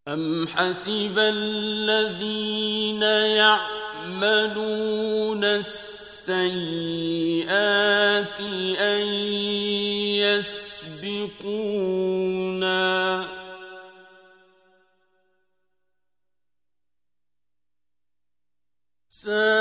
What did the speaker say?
أَمْ حَسِبَ الَّذِينَ يَعْمَلُونَ السَّيِّئَاتِ أَن يَسْبِقُونَا ۚ سَاءَ